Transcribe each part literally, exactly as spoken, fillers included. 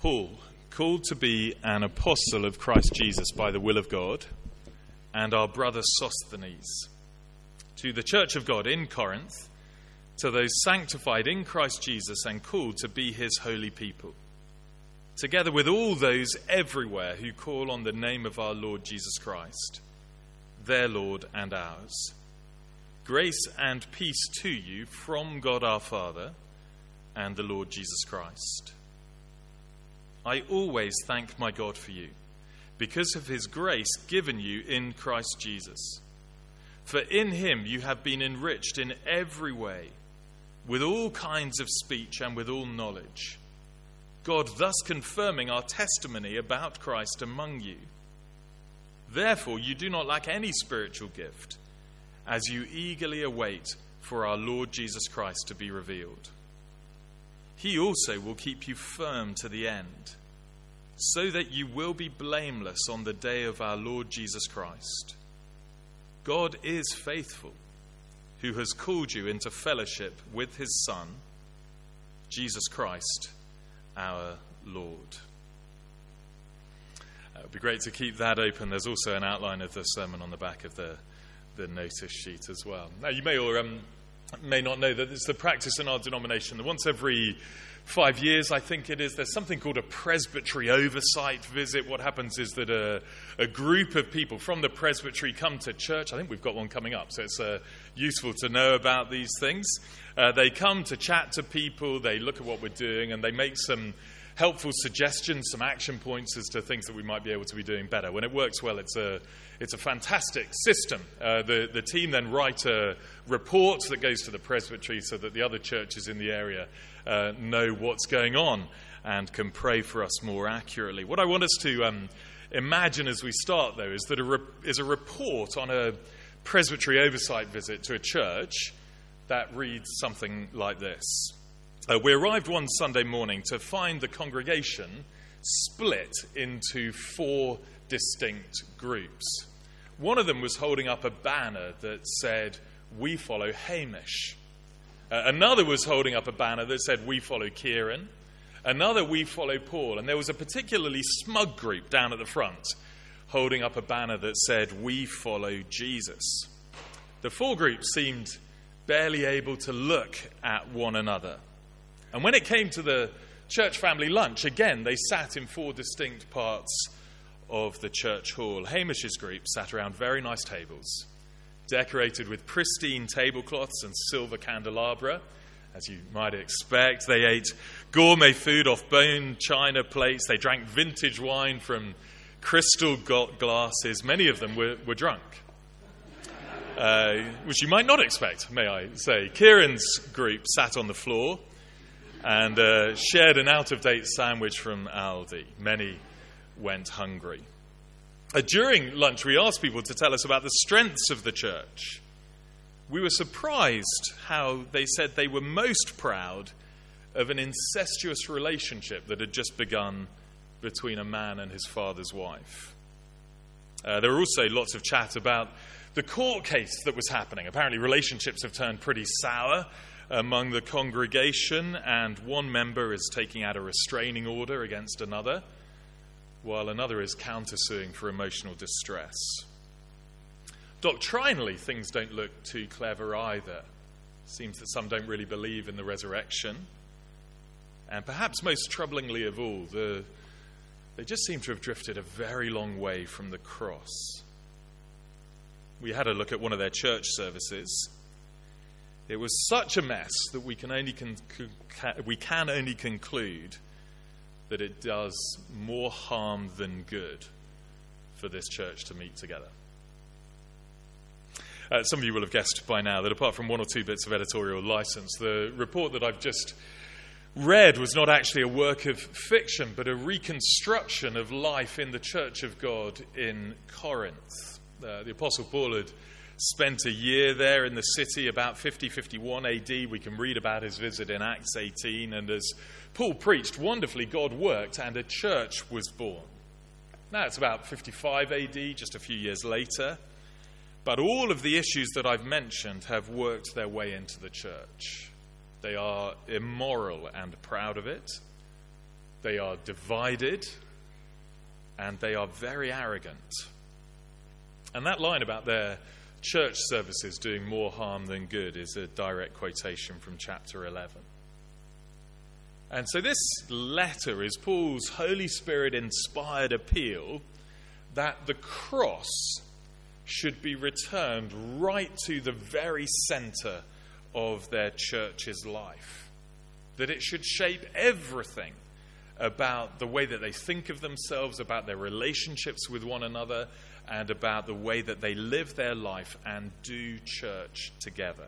Paul, called to be an apostle of Christ Jesus by the will of God, and our brother Sosthenes, to the church of God in Corinth, to those sanctified in Christ Jesus and called to be his holy people, together with all those everywhere who call on the name of our Lord Jesus Christ, their Lord and ours. Grace and peace to you from God our Father and the Lord Jesus Christ. I always thank my God for you, because of his grace given you in Christ Jesus. For in him you have been enriched in every way, with all kinds of speech and with all knowledge, God thus confirming our testimony about Christ among you. Therefore you do not lack any spiritual gift, as you eagerly await for our Lord Jesus Christ to be revealed. He also will keep you firm to the end, so that you will be blameless on the day of our Lord Jesus Christ. God is faithful, who has called you into fellowship with his Son, Jesus Christ, our Lord. It would be great to keep that open. There's also an outline of the sermon on the back of the, the notice sheet as well. Now, you may or um, may not know that it's the practice in our denomination that once every five years, I think it is, there's something called a presbytery oversight visit. What happens is that a, a group of people from the presbytery come to church. I think we've got one coming up, so it's uh, useful to know about these things. Uh, they come to chat to people, they look at what we're doing, and they make some helpful suggestions, some action points as to things that we might be able to be doing better. When it works well, it's a it's a fantastic system. Uh, the, the team then write a report that goes to the presbytery so that the other churches in the area uh, know what's going on and can pray for us more accurately. What I want us to um, imagine as we start, though, is that a re- is a report on a presbytery oversight visit to a church that reads something like this. Uh, we arrived one Sunday morning to find the congregation split into four distinct groups. One of them was holding up a banner that said, "We follow Hamish." Uh, another was holding up a banner that said, "We follow Kieran." Another, "We follow Paul." And there was a particularly smug group down at the front holding up a banner that said, "We follow Jesus." The four groups seemed barely able to look at one another. And when it came to the church family lunch, again, they sat in four distinct parts of the church hall. Hamish's group sat around very nice tables, decorated with pristine tablecloths and silver candelabra, as you might expect. They ate gourmet food off bone china plates. They drank vintage wine from crystal glasses. Many of them were, were drunk, uh, which you might not expect, may I say. Kieran's group sat on the floor and uh, shared an out-of-date sandwich from Aldi. Many went hungry. Uh, during lunch, we asked people to tell us about the strengths of the church. We were surprised how they said they were most proud of an incestuous relationship that had just begun between a man and his father's wife. Uh, there were also lots of chat about the court case that was happening. Apparently, relationships have turned pretty sour among the congregation, and one member is taking out a restraining order against another, while another is countersuing for emotional distress. Doctrinally, things don't look too clever either. Seems that some don't really believe in the resurrection. And perhaps most troublingly of all, the, they just seem to have drifted a very long way from the cross. We had a look at one of their church services. It was such a mess that we can only con- we can only conclude that it does more harm than good for this church to meet together. Uh, some of you will have guessed by now that apart from one or two bits of editorial license, the report that I've just read was not actually a work of fiction, but a reconstruction of life in the Church of God in Corinth. Uh, the Apostle Paul had spent a year there in the city, about fifty, fifty-one A D. We can read about his visit in Acts eighteen. And as Paul preached, wonderfully God worked and a church was born. Now it's about fifty-five A D, just a few years later. But all of the issues that I've mentioned have worked their way into the church. They are immoral and proud of it. they are divided, and they are very arrogant. And that line about their church services doing more harm than good is a direct quotation from chapter eleven. And so this letter is Paul's Holy Spirit-inspired appeal that the cross should be returned right to the very center of their church's life. That it should shape everything about the way that they think of themselves, about their relationships with one another, and about the way that they live their life and do church together.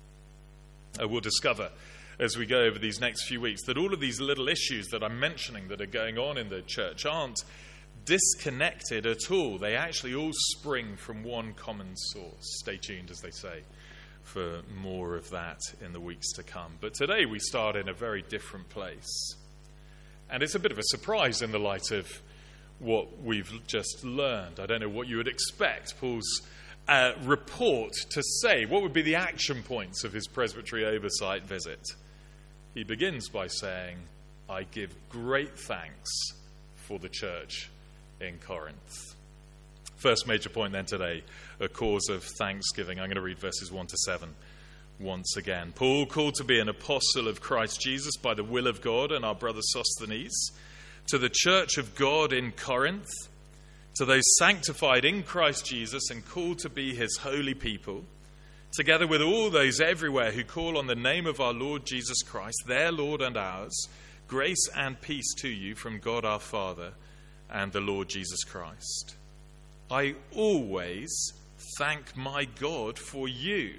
Uh, we'll discover as we go over these next few weeks that all of these little issues that I'm mentioning that are going on in the church aren't disconnected at all. They actually all spring from one common source. Stay tuned, as they say, for more of that in the weeks to come. But today we start in a very different place. And it's a bit of a surprise in the light of what we've just learned. I don't know what you would expect Paul's uh, report to say. What would be the action points of his presbytery oversight visit? He begins by saying, I give great thanks for the church in Corinth. First major point then today, a cause of thanksgiving. I'm going to read verses one to seven once again. Paul, called to be an apostle of Christ Jesus by the will of God, and our brother Sosthenes, to the church of God in Corinth, to those sanctified in Christ Jesus and called to be his holy people, together with all those everywhere who call on the name of our Lord Jesus Christ, their Lord and ours, grace and peace to you from God our Father and the Lord Jesus Christ. I always thank my God for you,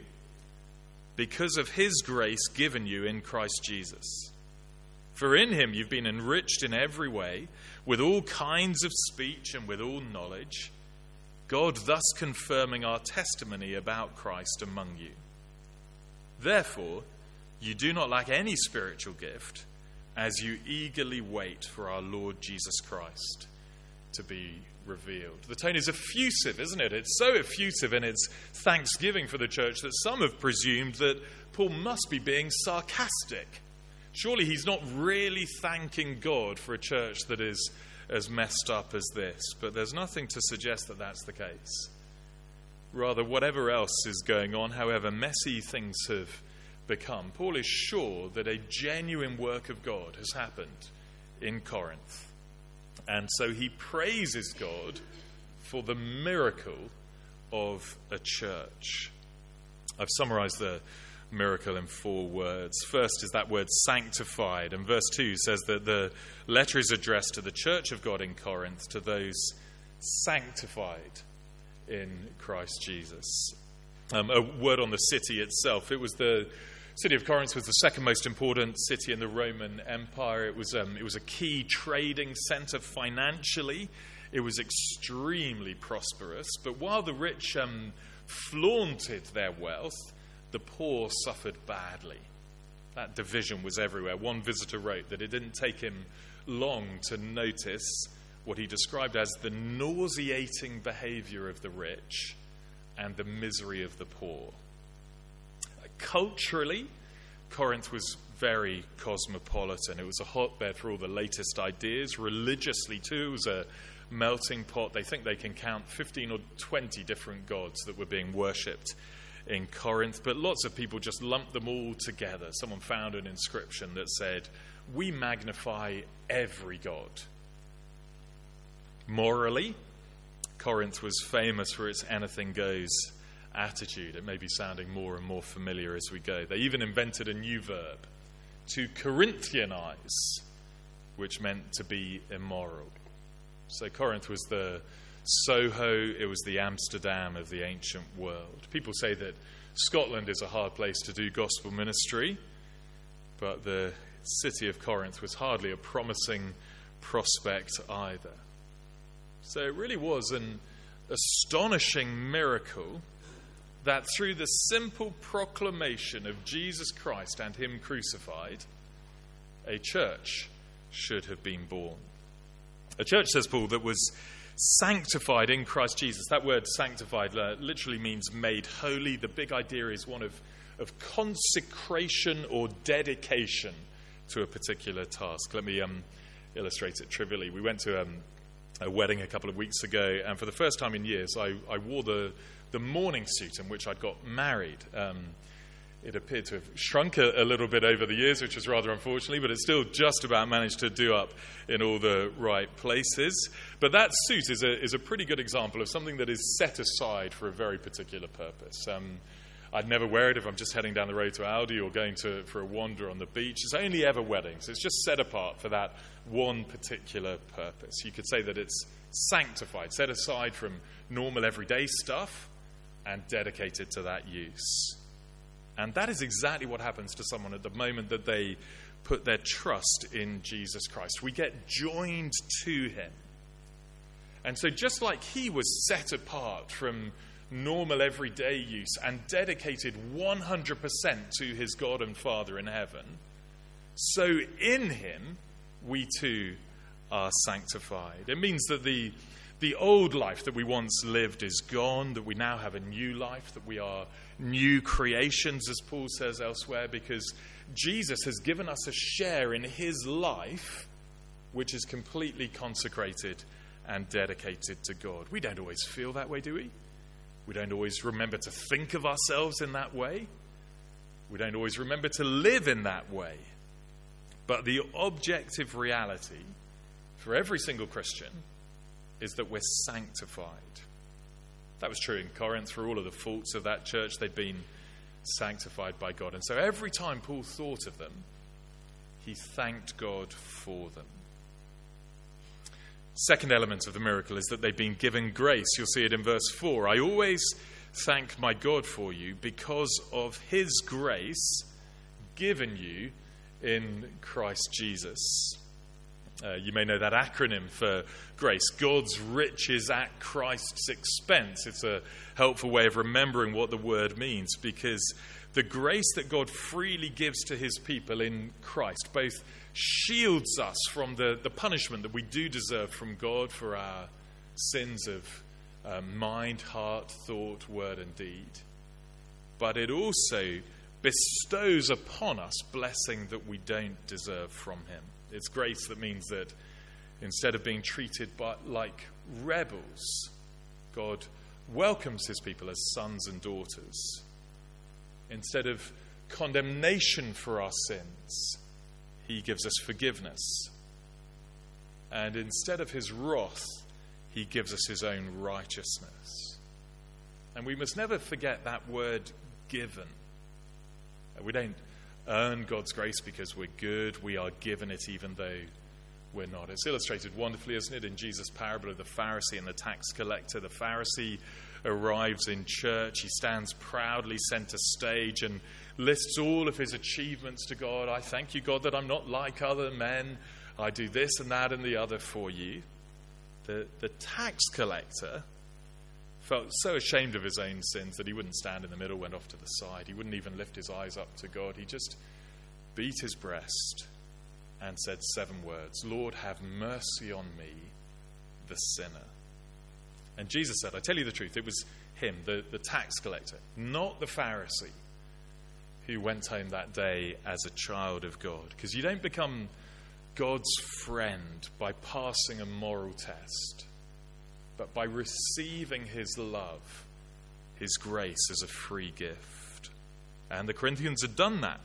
because of his grace given you in Christ Jesus. For in him you've been enriched in every way, with all kinds of speech and with all knowledge, God thus confirming our testimony about Christ among you. Therefore, you do not lack any spiritual gift, as you eagerly wait for our Lord Jesus Christ to be revealed. The tone is effusive, isn't it? It's so effusive in its thanksgiving for the church that some have presumed that Paul must be being sarcastic. Surely he's not really thanking God for a church that is as messed up as this. But there's nothing to suggest that that's the case. Rather, whatever else is going on, however messy things have become, Paul is sure that a genuine work of God has happened in Corinth. And so he praises God for the miracle of a church. I've summarized the miracle in four words. First is that word sanctified. And verse two says that the letter is addressed to the church of God in Corinth, to those sanctified in Christ Jesus. Um, a word on the city itself. It was the city of Corinth was the second most important city in the Roman Empire. It was um, it was a key trading center financially. It was extremely prosperous. But while the rich um, flaunted their wealth, the poor suffered badly. That division was everywhere. One visitor wrote that it didn't take him long to notice what he described as the nauseating behavior of the rich and the misery of the poor. Culturally, Corinth was very cosmopolitan. It was a hotbed for all the latest ideas. Religiously, too, it was a melting pot. They think they can count fifteen or twenty different gods that were being worshipped in Corinth, but lots of people just lumped them all together. Someone found an inscription that said, "We magnify every god." Morally, Corinth was famous for its anything goes attitude. It may be sounding more and more familiar as we go. They even invented a new verb, to Corinthianize, which meant to be immoral. So Corinth was the Soho, it was the Amsterdam of the ancient world. People say that Scotland is a hard place to do gospel ministry, but the city of Corinth was hardly a promising prospect either. So it really was an astonishing miracle that through the simple proclamation of Jesus Christ and him crucified, a church should have been born. A church, says Paul, that was sanctified in Christ Jesus. That word sanctified uh, literally means made holy. The big idea is one of, of consecration or dedication to a particular task. Let me um, illustrate it trivially. We went to um, a wedding a couple of weeks ago, and for the first time in years, I, I wore the, the morning suit in which I'd got married. Um, it appeared to have shrunk a, a little bit over the years, which was rather unfortunately, but it still just about managed to do up in all the right places. But that suit is a, is a pretty good example of something that is set aside for a very particular purpose. Um, I'd never wear it if I'm just heading down the road to Aldi or going to for a wander on the beach. It's only ever weddings. It's just set apart for that one particular purpose. You could say that it's sanctified, set aside from normal everyday stuff and dedicated to that use. And that is exactly what happens to someone at the moment that they put their trust in Jesus Christ. We get joined to him. And so just like he was set apart from normal everyday use and dedicated one hundred percent to his God and Father in heaven, so in him we too are sanctified. It means that the the old life that we once lived is gone, that we now have a new life, that we are new creations, as Paul says elsewhere, because Jesus has given us a share in his life, which is completely consecrated and dedicated to God. We don't always feel that way, do we? We don't always remember to think of ourselves in that way. We don't always remember to live in that way. But the objective reality for every single Christian is that we're sanctified. That was true in Corinth. For all of the faults of that church, they'd been sanctified by God. And so every time Paul thought of them, he thanked God for them. Second element of the miracle is that they've been given grace. You'll see it in verse four. I always thank my God for you because of his grace given you in Christ Jesus. Uh, you may know that acronym for grace, God's riches at Christ's expense. It's a helpful way of remembering what the word means, because the grace that God freely gives to his people in Christ both shields us from the, the punishment that we do deserve from God for our sins of uh, mind, heart, thought, word, and deed. But it also bestows upon us blessing that we don't deserve from him. It's grace that means that instead of being treated by, like rebels, God welcomes his people as sons and daughters. Instead of condemnation for our sins, he gives us forgiveness. And instead of his wrath, he gives us his own righteousness. And we must never forget that word given. We don't earn God's grace because we're good. We are given it even though we're not. It's illustrated wonderfully, isn't it, in Jesus' parable of the Pharisee and the tax collector. The Pharisee arrives in church. He stands proudly center stage and lists all of his achievements to God. I thank you, God, that I'm not like other men. I do this and that and the other for you. The, the tax collector felt so ashamed of his own sins that he wouldn't stand in the middle, went off to the side. He wouldn't even lift his eyes up to God. He just beat his breast and said seven words, Lord, have mercy on me, the sinner. And Jesus said, I tell you the truth, it was him, the, the tax collector, not the Pharisee, who went home that day as a child of God. Because you don't become God's friend by passing a moral test, but by receiving his love, his grace as a free gift. And the Corinthians had done that.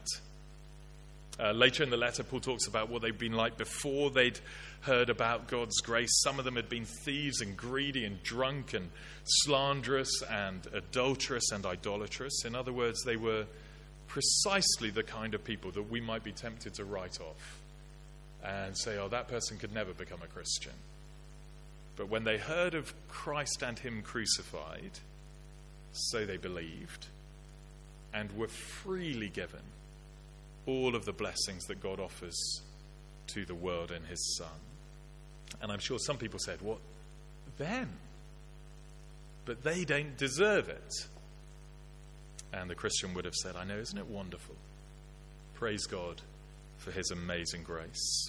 Uh, later in the letter, Paul talks about what they'd been like before they'd heard about God's grace. Some of them had been thieves and greedy and drunk and slanderous and adulterous and idolatrous. In other words, they were precisely the kind of people that we might be tempted to write off and say, oh, that person could never become a Christian. But when they heard of Christ and him crucified, so they believed and were freely given all of the blessings that God offers to the world in his Son. And I'm sure some people said, what, them? But they don't deserve it. And the Christian would have said, I know, isn't it wonderful? Praise God for his amazing grace.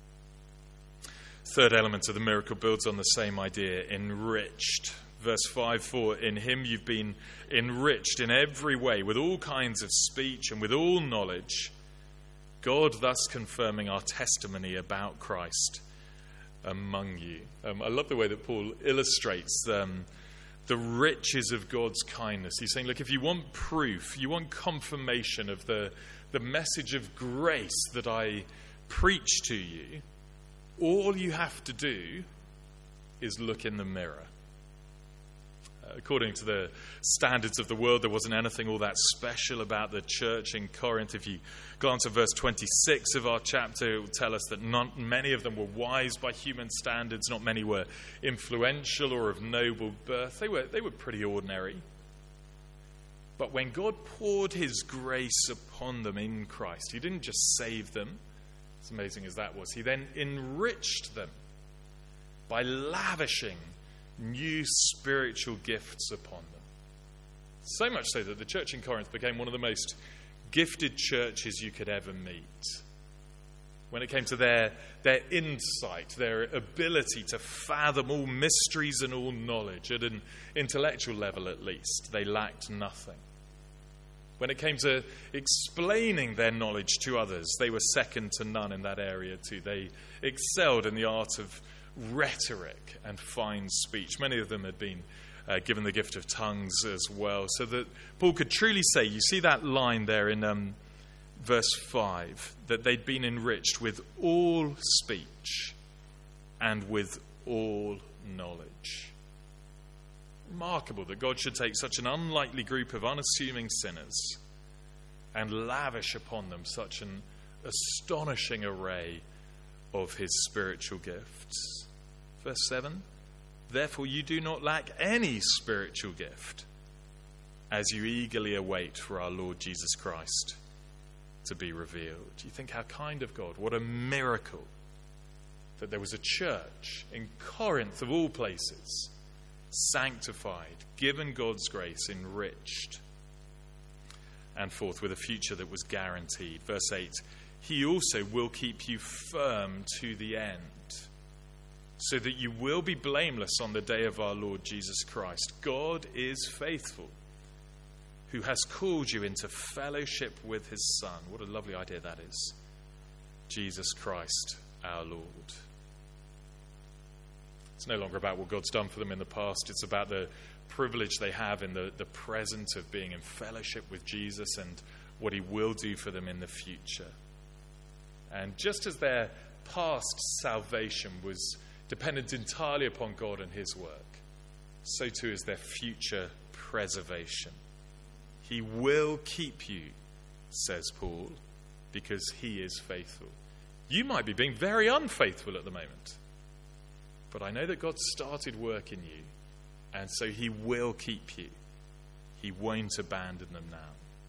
Third element of the miracle builds on the same idea, enriched. Verse five, for in him you've been enriched in every way with all kinds of speech and with all knowledge, God thus confirming our testimony about Christ among you. Um, I love the way that Paul illustrates um, the riches of God's kindness. He's saying, look, if you want proof, you want confirmation of the, the message of grace that I preach to you, all you have to do is look in the mirror. Uh, according to the standards of the world, there wasn't anything all that special about the church in Corinth. If you glance at verse twenty-six of our chapter, it will tell us that not many of them were wise by human standards. Not many were influential or of noble birth. They were, they were pretty ordinary. But when God poured his grace upon them in Christ, he didn't just save them, as amazing as that was. He then enriched them by lavishing new spiritual gifts upon them. So much so that the church in Corinth became one of the most gifted churches you could ever meet. When it came to their, their insight, their ability to fathom all mysteries and all knowledge, at an intellectual level at least, they lacked nothing. When it came to explaining their knowledge to others, they were second to none in that area too. They excelled in the art of rhetoric and fine speech. Many of them had been uh, given the gift of tongues as well, so that Paul could truly say, you see that line there in um, verse five, that they'd been enriched with all speech and with all knowledge. Remarkable that God should take such an unlikely group of unassuming sinners and lavish upon them such an astonishing array of his spiritual gifts. Verse seven, therefore you do not lack any spiritual gift as you eagerly await for our Lord Jesus Christ to be revealed. You think how kind of God, what a miracle that there was a church in Corinth of all places, sanctified, given God's grace, enriched, and forth with a future that was guaranteed. Verse eight, he also will keep you firm to the end, so that you will be blameless on the day of our Lord Jesus Christ. God is faithful, who has called you into fellowship with his Son. What a lovely idea that is. Jesus Christ, our Lord. It's no longer about what God's done for them in the past. It's about the privilege they have in the, the present of being in fellowship with Jesus and what he will do for them in the future. And just as their past salvation was dependent entirely upon God and his work, so too is their future preservation. He will keep you, says Paul, because he is faithful. You might be being very unfaithful at the moment, but I know that God started work in you, and so he will keep you. He won't abandon them now.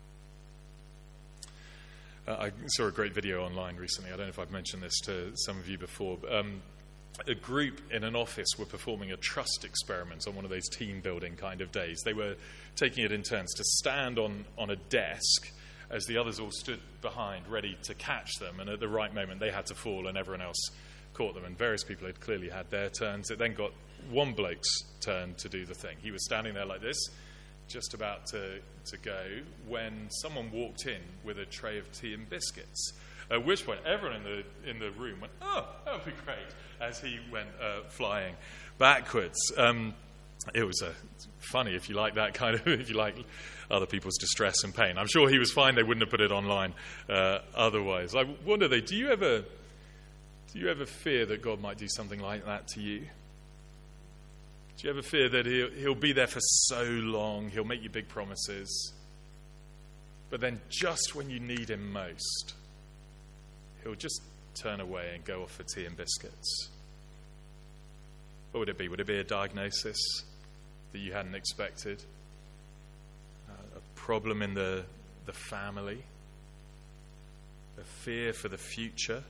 Uh, I saw a great video online recently. I don't know if I've mentioned this to some of you before. But, um, a group in an office were performing a trust experiment on one of those team building kind of days. They were taking it in turns to stand on, on a desk as the others all stood behind, ready to catch them. And at the right moment, they had to fall and everyone else caught them. And various people had clearly had their turns. It then got one bloke's turn to do the thing. He was standing there like this, just about to, to go, when someone walked in with a tray of tea and biscuits. At which point, everyone in the in the room went, "Oh, that would be great," as he went uh, flying backwards. Um, it was uh, funny, if you like that kind of, if you like other people's distress and pain. I'm sure he was fine. They wouldn't have put it online uh, otherwise. I wonder, though, do you ever do you ever fear that God might do something like that to you? Do you ever fear that he'll, he'll be there for so long, he'll make you big promises, but then just when you need him most, he'll just turn away and go off for tea and biscuits? What would it be? Would it be a diagnosis that you hadn't expected? Uh, a problem in the, the family? A fear for the future?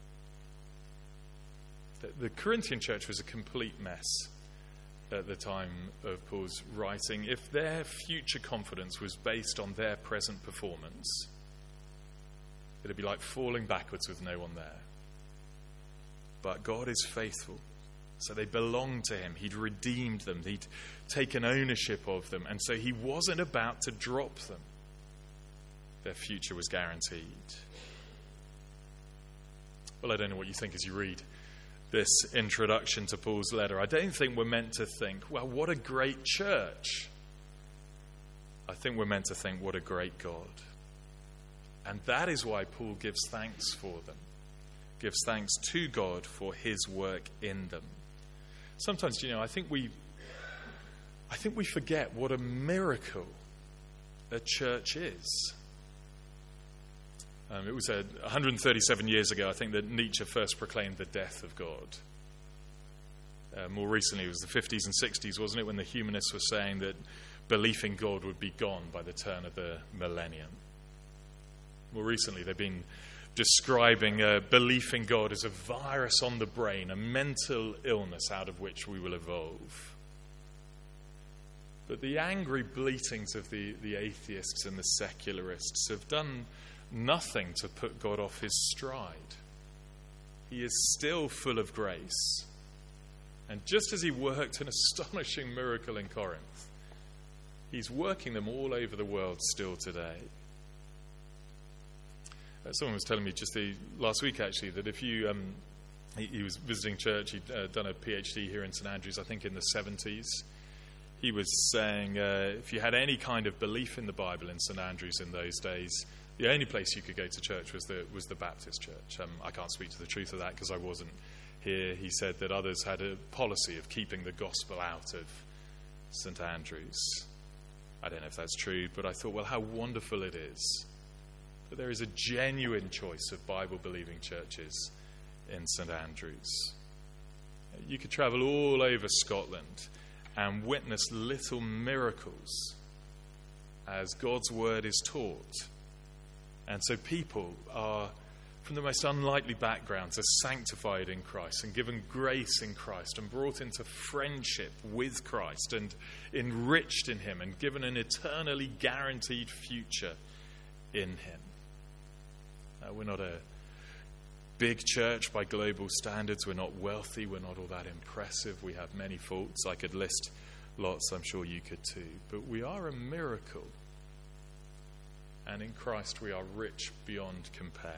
The, the Corinthian church was a complete mess at the time of Paul's writing. If their future confidence was based on their present performance, it'd be like falling backwards with no one there. But God is faithful. So they belonged to him. He'd redeemed them. He'd taken ownership of them. And so he wasn't about to drop them. Their future was guaranteed. Well, I don't know what you think as you read this introduction to Paul's letter, I don't think we're meant to think, well, what a great church. I think we're meant to think, what a great God. And that is why Paul gives thanks for them, gives thanks to God for his work in them. Sometimes, you know, I think we, I think we forget what a miracle a church is. Um, it was uh, one hundred thirty-seven years ago, I think, that Nietzsche first proclaimed the death of God. Uh, more recently, it was the fifties and sixties, wasn't it, when the humanists were saying that belief in God would be gone by the turn of the millennium. More recently, they've been describing uh, belief in God as a virus on the brain, a mental illness out of which we will evolve. But the angry bleatings of the, the atheists and the secularists have done nothing to put God off his stride. He is still full of grace. And just as he worked an astonishing miracle in Corinth, he's working them all over the world still today. Uh, someone was telling me just the last week, actually, that if you, um, he, he was visiting church, he'd uh, done a PhD here in St Andrews, I think in the seventies. He was saying uh, if you had any kind of belief in the Bible in St Andrews in those days, the only place you could go to church was the was the Baptist church. Um, I can't speak to the truth of that because I wasn't here. He said that others had a policy of keeping the gospel out of St Andrews. I don't know if that's true, but I thought, well, how wonderful it is that there is a genuine choice of Bible-believing churches in St Andrews. You could travel all over Scotland and witness little miracles as God's word is taught. And so people are, from the most unlikely backgrounds, are sanctified in Christ and given grace in Christ and brought into friendship with Christ and enriched in him and given an eternally guaranteed future in him. Uh, we're not a big church by global standards. We're not wealthy. We're not all that impressive. We have many faults. I could list lots. I'm sure you could too. But we are a miracle. And in Christ we are rich beyond compare.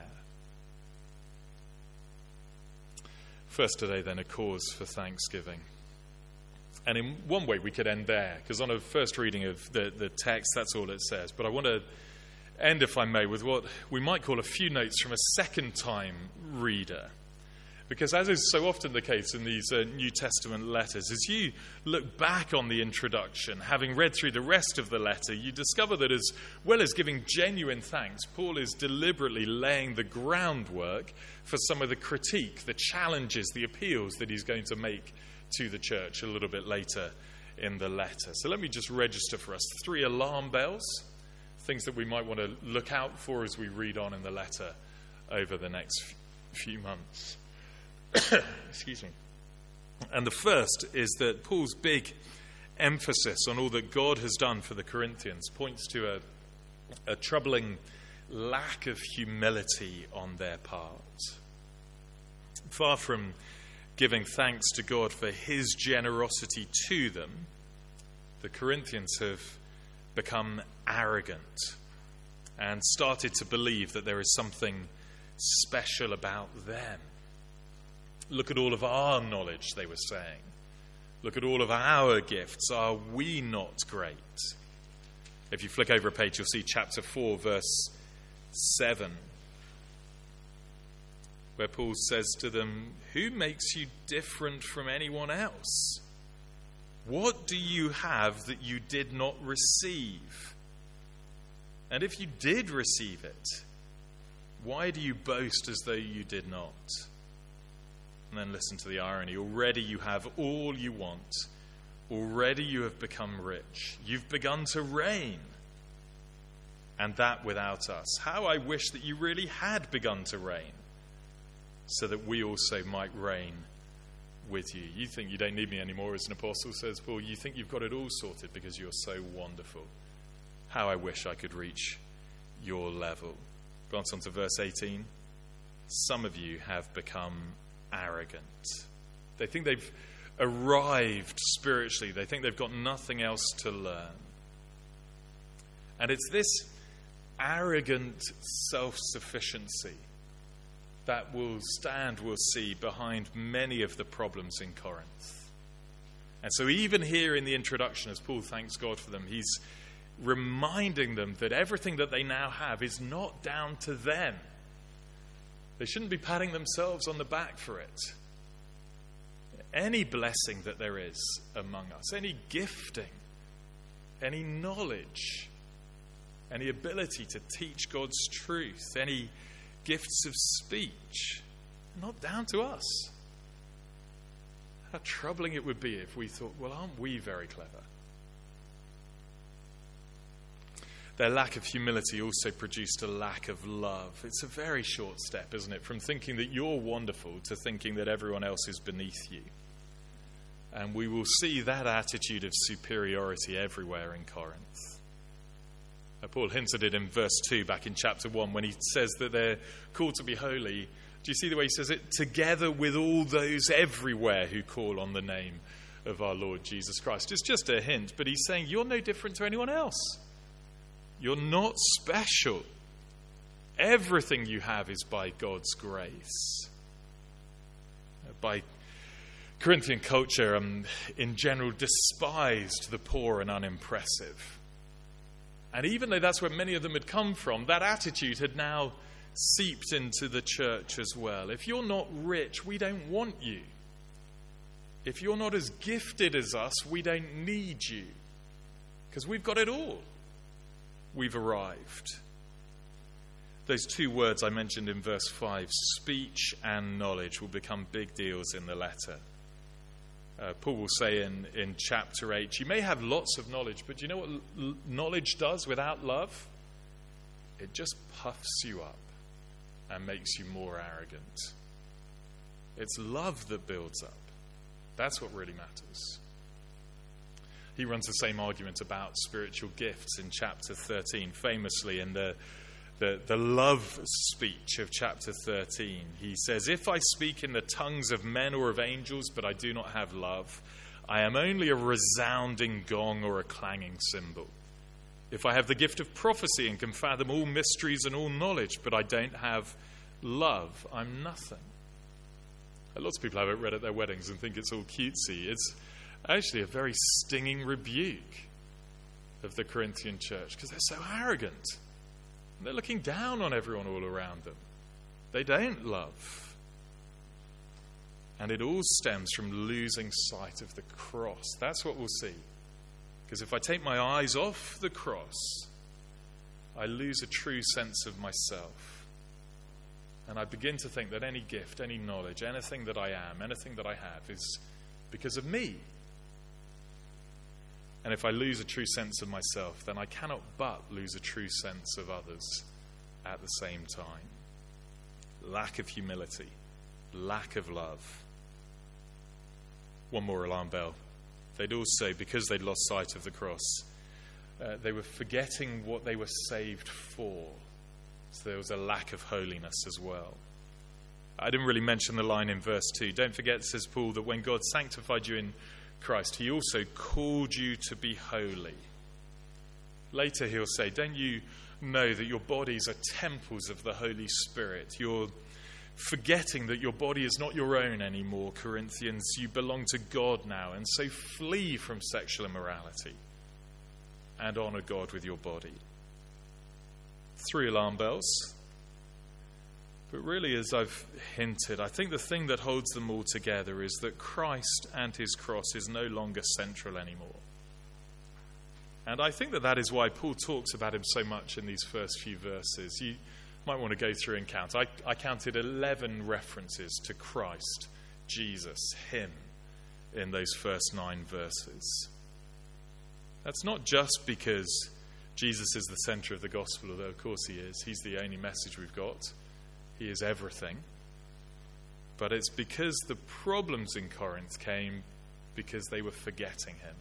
First today then, a cause for thanksgiving. And in one way we could end there, because on a first reading of the, the text, that's all it says. But I want to end, if I may, with what we might call a few notes from a second-time reader. Because as is so often the case in these uh, New Testament letters, as you look back on the introduction, having read through the rest of the letter, you discover that as well as giving genuine thanks, Paul is deliberately laying the groundwork for some of the critique, the challenges, the appeals that he's going to make to the church a little bit later in the letter. So let me just register for us three alarm bells, things that we might want to look out for as we read on in the letter over the next few months. Excuse me. And the first is that Paul's big emphasis on all that God has done for the Corinthians points to a, a troubling lack of humility on their part. Far from giving thanks to God for his generosity to them, the Corinthians have become arrogant and started to believe that there is something special about them. Look at all of our knowledge, they were saying. Look at all of our gifts. Are we not great? If you flick over a page, you'll see chapter four, verse seven, where Paul says to them, "Who makes you different from anyone else? What do you have that you did not receive? And if you did receive it, why do you boast as though you did not?" And then listen to the irony. Already you have all you want. Already you have become rich. You've begun to reign. And that without us. How I wish that you really had begun to reign, so that we also might reign with you. You think you don't need me anymore as an apostle, says Paul. You think you've got it all sorted because you're so wonderful. How I wish I could reach your level. Glance on to verse eighteen. Some of you have become arrogant. They think they've arrived spiritually. They think they've got nothing else to learn. And it's this arrogant self-sufficiency that will stand, we'll see, behind many of the problems in Corinth. And so even here in the introduction, as Paul thanks God for them, he's reminding them that everything that they now have is not down to them. They shouldn't be patting themselves on the back for it. Any blessing that there is among us, any gifting, any knowledge, any ability to teach God's truth, any gifts of speech, not down to us. How troubling it would be if we thought, well, aren't we very clever? Their lack of humility also produced a lack of love. It's a very short step, isn't it? From thinking that you're wonderful to thinking that everyone else is beneath you. And we will see that attitude of superiority everywhere in Corinth. Now, Paul hinted it in verse two back in chapter one when he says that they're called to be holy. Do you see the way he says it? Together with all those everywhere who call on the name of our Lord Jesus Christ. It's just a hint, but he's saying you're no different to anyone else. You're not special. Everything you have is by God's grace. By Corinthian culture, um, in general, despised the poor and unimpressive. And even though that's where many of them had come from, that attitude had now seeped into the church as well. If you're not rich, we don't want you. If you're not as gifted as us, we don't need you. Because we've got it all. We've arrived. Those two words I mentioned in verse five, speech and knowledge, will become big deals in the letter. Uh, Paul will say in, in chapter eight, you may have lots of knowledge, but do you know what l- knowledge does without love? It just puffs you up and makes you more arrogant. It's love that builds up. That's what really matters. He runs the same argument about spiritual gifts in chapter thirteen, famously in the, the, the love speech of chapter thirteen. He says, if I speak in the tongues of men or of angels, but I do not have love, I am only a resounding gong or a clanging cymbal. If I have the gift of prophecy and can fathom all mysteries and all knowledge, but I don't have love, I'm nothing. Lots of people have it read at their weddings and think it's all cutesy. It's actually a very stinging rebuke of the Corinthian church because they're so arrogant. They're looking down on everyone all around them. They don't love. And it all stems from losing sight of the cross. That's what we'll see. Because if I take my eyes off the cross, I lose a true sense of myself. And I begin to think that any gift, any knowledge, anything that I am, anything that I have is because of me. And if I lose a true sense of myself, then I cannot but lose a true sense of others at the same time. Lack of humility, lack of love. One more alarm bell. They'd also, because they'd lost sight of the cross, uh, they were forgetting what they were saved for. So there was a lack of holiness as well. I didn't really mention the line in verse two. Don't forget, says Paul, that when God sanctified you in Christ, he also called you to be holy. Later he'll say, don't you know that your bodies are temples of the Holy Spirit? You're forgetting that your body is not your own anymore, Corinthians. You belong to God now, and so flee from sexual immorality and honor God with your body. Three alarm bells. But really, as I've hinted, I think the thing that holds them all together is that Christ and his cross is no longer central anymore. And I think that that is why Paul talks about him so much in these first few verses. You might want to go through and count. I, I counted eleven references to Christ, Jesus, him, in those first nine verses. That's not just because Jesus is the center of the gospel, although of course he is. He's the only message we've got. He is everything. But it's because the problems in Corinth came because they were forgetting him.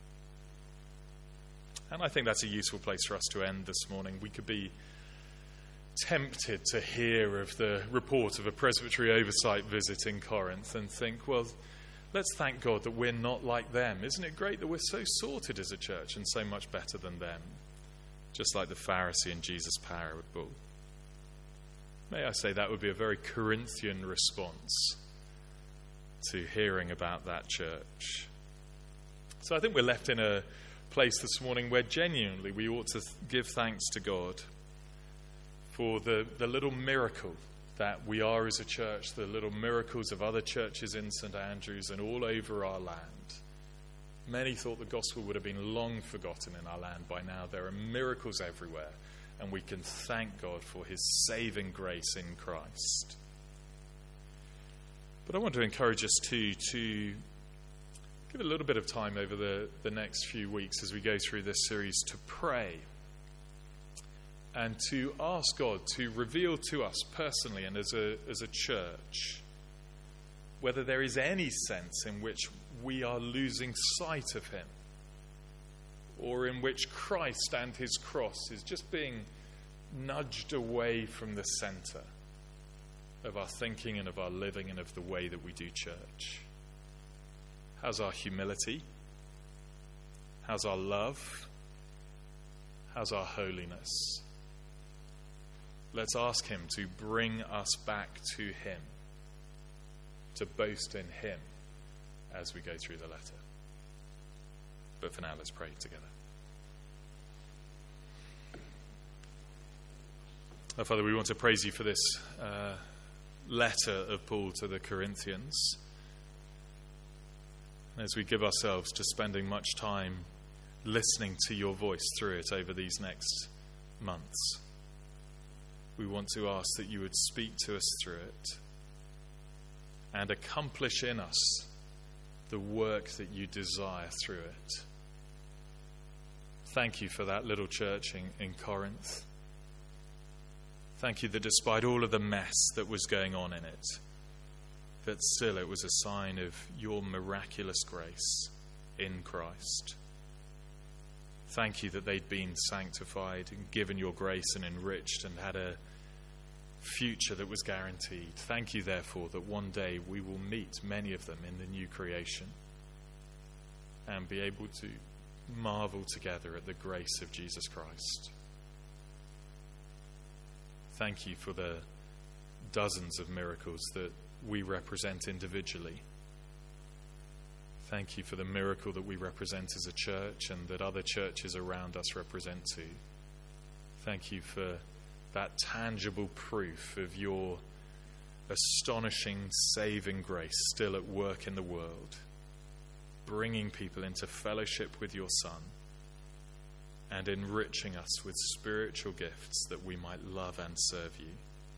And I think that's a useful place for us to end this morning. We could be tempted to hear of the report of a presbytery oversight visit in Corinth and think, well, let's thank God that we're not like them. Isn't it great that we're so sorted as a church and so much better than them? Just like the Pharisee in Jesus' parable. May I say that would be a very Corinthian response to hearing about that church. So I think we're left in a place this morning where genuinely we ought to give thanks to God for the, the little miracle that we are as a church, the little miracles of other churches in Saint Andrews and all over our land. Many thought the gospel would have been long forgotten in our land by now. There are miracles everywhere, and we can thank God for his saving grace in Christ. But I want to encourage us too to give a little bit of time over the, the next few weeks as we go through this series to pray and to ask God to reveal to us personally and as a, as a church whether there is any sense in which we are losing sight of him, or in which Christ and his cross is just being nudged away from the center of our thinking and of our living and of the way that we do church. How's our humility? How's our love? How's our holiness? Let's ask him to bring us back to him, to boast in him as we go through the letter. But for now, let's pray together. Oh, Father, we want to praise you for this uh, letter of Paul to the Corinthians. As we give ourselves to spending much time listening to your voice through it over these next months, we want to ask that you would speak to us through it and accomplish in us the work that you desire through it. Thank you for that little church in, in Corinth. Thank you that despite all of the mess that was going on in it, that still it was a sign of your miraculous grace in Christ. Thank you that they'd been sanctified and given your grace and enriched and had a future that was guaranteed. Thank you, therefore, that one day we will meet many of them in the new creation and be able to marvel together at the grace of Jesus Christ. Thank you for the dozens of miracles that we represent individually. Thank you for the miracle that we represent as a church and that other churches around us represent too. Thank you for that tangible proof of your astonishing saving grace still at work in the world, bringing people into fellowship with your Son and enriching us with spiritual gifts that we might love and serve you.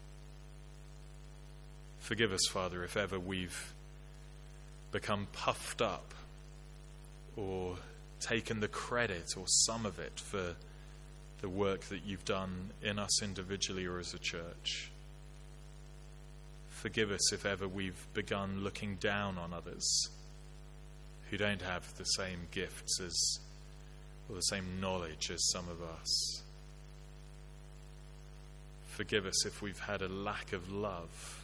Forgive us, Father, if ever we've become puffed up or taken the credit or some of it for the work that you've done in us individually or as a church. Forgive us if ever we've begun looking down on others who don't have the same gifts as or the same knowledge as some of us. Forgive us if we've had a lack of love.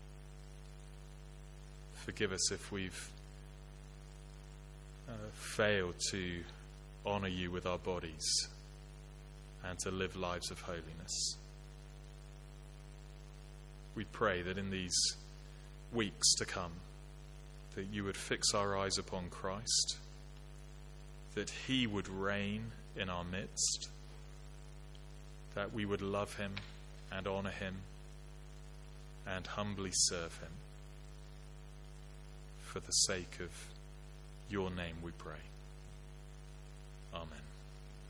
Forgive us if we've uh, failed to honor you with our bodies and to live lives of holiness. We pray that in these weeks to come, that you would fix our eyes upon Christ, that he would reign in our midst, that we would love him and honor him and humbly serve him. For the sake of your name we pray.